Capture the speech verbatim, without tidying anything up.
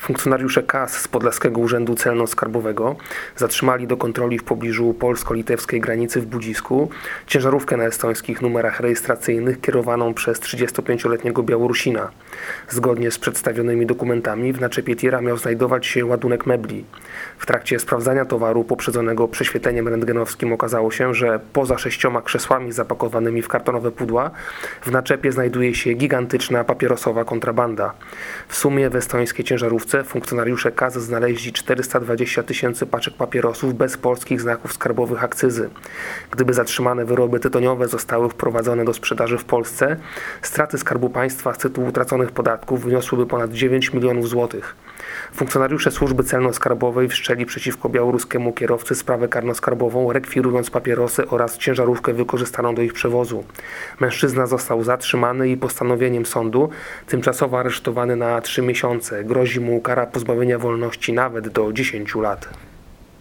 Funkcjonariusze K A S z Podlaskiego Urzędu Celno-Skarbowego zatrzymali do kontroli w pobliżu polsko-litewskiej granicy w Budzisku ciężarówkę na estońskich numerach rejestracyjnych kierowaną przez trzydziestopięcioletniego Białorusina. Zgodnie z przedstawionymi dokumentami w naczepie tira miał znajdować się ładunek mebli. W trakcie sprawdzania towaru poprzedzonego prześwietleniem rentgenowskim okazało się, że poza sześcioma krzesłami zapakowanymi w kartonowe pudła w naczepie znajduje się gigantyczna papierosowa kontrabanda. W sumie w estońskiej ciężarówce funkcjonariusze K A S znaleźli czterysta dwadzieścia tysięcy paczek papierosów bez polskich znaków skarbowych akcyzy. Gdyby zatrzymane wyroby tytoniowe zostały wprowadzone do sprzedaży w Polsce, straty Skarbu Państwa z tytułu utraconych podatków wyniosłyby ponad dziewięć milionów złotych. Funkcjonariusze służby celno-skarbowej wszczęli przeciwko białoruskiemu kierowcy sprawę karno-skarbową, rekwirując papierosy oraz ciężarówkę wykorzystaną do ich przewozu. Mężczyzna został zatrzymany i postanowieniem sądu tymczasowo aresztowany na trzy miesiące. Grozi mu kara pozbawienia wolności nawet do dziesięciu lat.